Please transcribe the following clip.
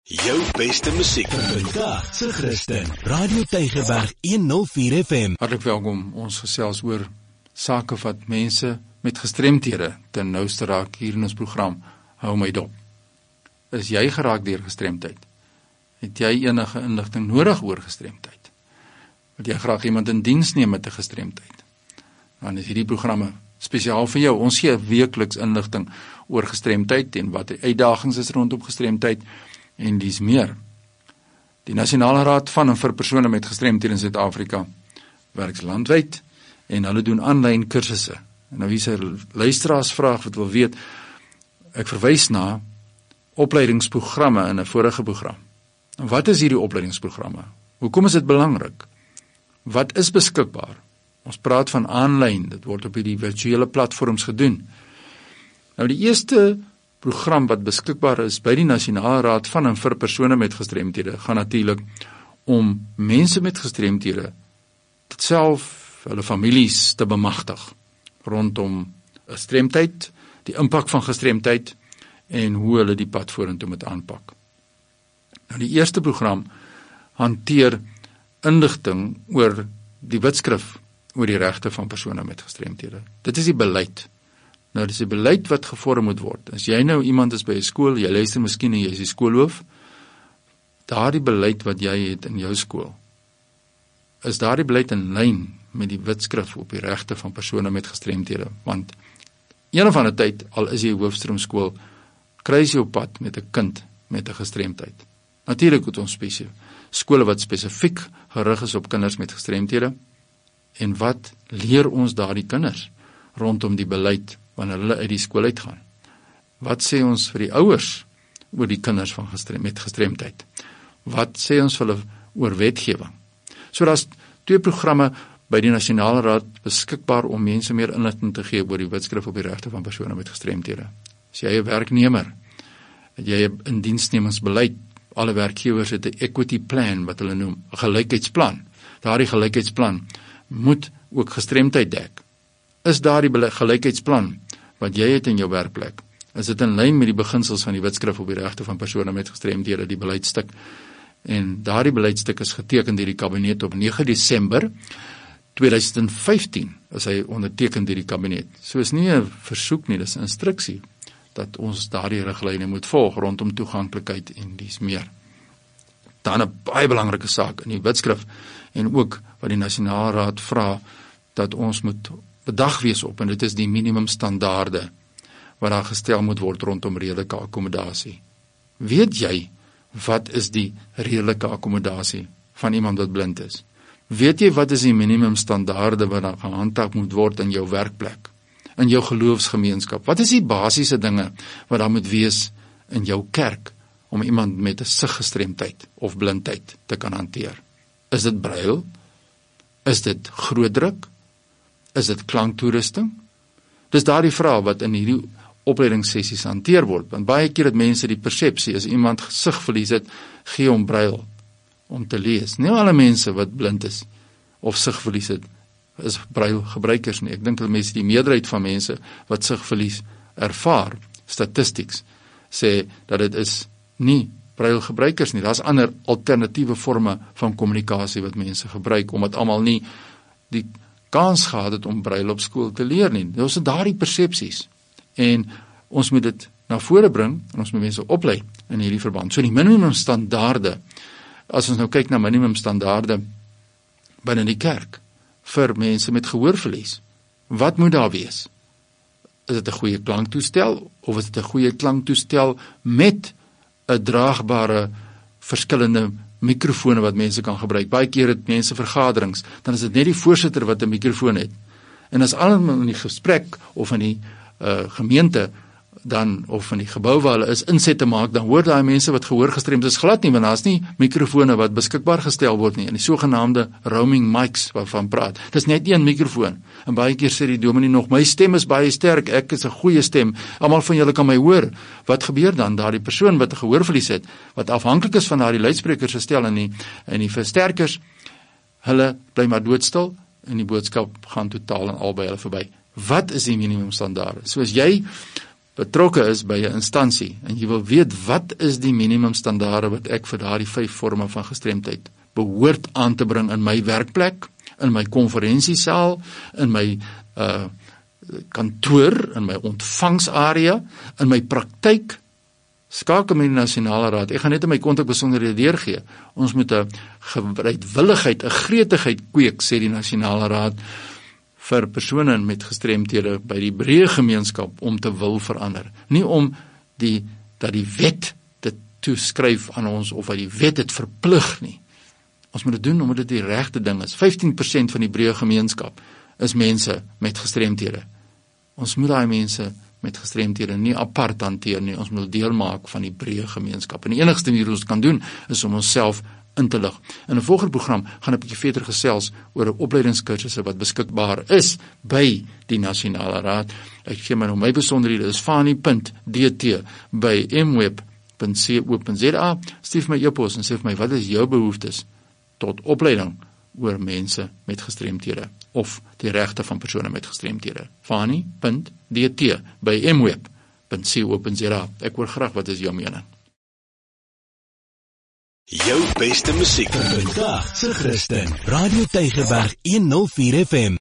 Jou beste musiek vandag se Christen Radio Tygerberg 104 FM. Hartlik welkom. Ons gesels oor sake wat mense met gestremthede ten nouste raak hier in ons program Hou my dop. Is jy geraak deur gestremdheid? Het jy enige inligting nodig oor gestremdheid? Wil jy graag iemand in diens neem met 'n gestremdheid? Dan is hierdie programme spesiaal vir jou. Ons gee weekliks inligting oor gestremdheid en wat die uitdagings is rondom gestremdheid en dis meer. Die Nasionale Raad van en vir persone met gestremthede in Suid-Afrika werk landwyd en hulle doen aanlyn kursusse. En nou hier's 'n luisteraarsvraag wat wil weet, ek verwys na opleidingsprogramme in 'n vorige program. En wat is hierdie opleidingsprogramme? Hoekom is dit belangrik? Wat is beskikbaar? Ons praat van aanlyn, dit word op hierdie virtuele platforms gedoen. Nou die eerste program wat beskikbaar is by die Nasionale Raad van en vir persone met gestremthede gaan natuurlik om mense met gestremthede dit self, hulle families te bemagtig rondom gestremdheid, die impak van gestremdheid en hoe hulle die pad vorentoe moet aanpak. Nou die eerste program hanteer inligting oor die wetskrif oor die regte van persone met gestremthede. Dit is die beleid. Nou, dis die beleid wat gevorm moet word. As jy nou iemand is by 'n skool, jy luister miskien en jy is die skoolhoof, daardie beleid wat jy het in jou skool, is daardie beleid in lyn met die wetskrif op die regte van persone met gestremthede, want een of ander tyd, al is jy hoofstroomskool, kry jy op pad met 'n kind met 'n gestremdheid. Natuurlik het ons skole wat spesifiek gerig is op kinders met gestremthede, en wat leer ons daardie kinders rondom die beleid wanneer hulle uit die skool uitgaan? Wat sê ons vir die ouers oor die kinders van met gestremdheid? Wat sê ons vir hulle oor wetgewing? So daar's 2 programme by die Nasionale Raad beskikbaar om mense meer inligting te gee oor die wetskrif op die regte van persone met gestremthede. As jy 'n werknemer, het jy 'n indiensnemingsbeleid, alle werkgewers het 'n equity plan wat hulle noem, 'n gelykheidsplan. Daardie gelykheidsplan moet ook gestremdheid dek. Is daardie gelykheidsplan wat jy het in jou werkplek, is dit in lyn met die beginsels van die wetskrif op die regte van persone met gestremthede, die beleidstuk? En daardie beleidstuk is geteken deur die kabinet op 9 Desember 2015, is hy onderteken deur die kabinet. So is nie 'n versoek nie, dis 'n instruksie dat ons daardie riglyne moet volg rondom toeganklikheid en dis meer. Dan 'n baie belangrike saak in die wetskrif en ook wat die Nasionale Raad vra dat ons moet bedag wees op, en dit is die minimumstandaarde wat daar gestel moet word rondom redelike akkommodasie. Weet jy wat is die redelike akkommodasie van iemand wat blind is? Weet jy wat is die minimumstandaarde wat daar gehandhaaf moet word in jou werkplek, in jou geloofsgemeenskap? Wat is die basiese dinge wat daar moet wees in jou kerk om iemand met 'n siggestremdheid of blindheid te kan hanteer? Is dit brail? Is dit grootdruk? Is dit klanktoerusting? Dis daardie vrae wat in hierdie opleidingssessies hanteer word, want baie keer het mense die persepsie, as iemand gesigverlies het, gee hom brail om te lees. Nie alle mense wat blind is of sigverlies het, is brail gebruikers nie. Ek dink dat mense, die meerderheid van mense wat sigverlies ervaar, statistics, sê dat dit is nie brail gebruikers nie. Daar's ander alternatiewe forme van kommunikasie wat mense gebruik, omdat almal nie die kans gehad het om brail op skool te leer nie. Ons het daardie persepsies en ons moet dit na vore bring en ons moet mense oplei in hierdie verband. So die minimumstandaarde, as ons nou kyk na minimumstandaarde binne die kerk vir mense met gehoorverlies, wat moet daar wees? Is dit 'n goeie klanktoestel of is dit 'n goeie klanktoestel met 'n draagbare verskillende mikrofone wat mense kan gebruik? Baie keer het mense vergaderings, dan is dit net die voorsitter wat 'n mikrofoon het. En as almal in die gesprek of in die gemeente dan of in die gebou waar hulle is inset te maak, dan hoor daai mense wat gehoorgestremd is glad nie, want daar's nie mikrofone wat beskikbaar gestel word nie, en die sogenaamde roaming mics waarvan praat. Dis net een mikrofoon. En baie keer sê die dominee nog, my stem is baie sterk, ek is 'n goeie stem, almal van julle kan my hoor. Wat gebeur dan? Daardie persoon wat 'n gehoorverlies het, wat afhanklik is van daardie luidsprekers gestel en die versterkers, hulle bly maar doodstil en die boodskap gaan totaal en al by hulle verby. Wat is die minimumstandaarde? So as jy betrokke is by 'n instansie en jy wil weet wat is die minimumstandaarde wat ek vir daardie 5 forme van gestremdheid behoort aan te bring in my werkplek, in my konferensiesaal, in my kantoor, in my ontvangsarea, in my praktyk, skakel met die Nasionale Raad. Ek gaan net in my kontakbesonderhede deurgee. Ons moet 'n bereidwilligheid, 'n gretigheid kweek, sê die Nasionale Raad, vir persone met gestremthede by die breë gemeenskap om te wil verander. Nie om dat die wet dit toeskryf aan ons of dat die wet dit verplig nie. Ons moet dit doen omdat dit die regte ding is. 15% van die breë gemeenskap is mense met gestremthede. Ons moet daai mense met gestremthede nie apart hanteer nie. Ons moet deel maak van die breë gemeenskap. En die enigste manier ons kan doen is om onsself in te lig. In 'n volgende program gaan 'n bietjie verder gesels oor 'n opleidingskursusse wat beskikbaar is by die Nasionale Raad. Ek gee my nou my besonderhede, is fani.dt@mweb.co.za. Stuur my e-pos en sê vir my wat is jou behoeftes tot opleiding oor mense met gestremthede of die regte van persone met gestremthede. fani.dt@mweb.co.za. Ek hoor graag wat is jou mening. Jou beste musiek vandag se Christen. Radio Tygerberg 104 FM.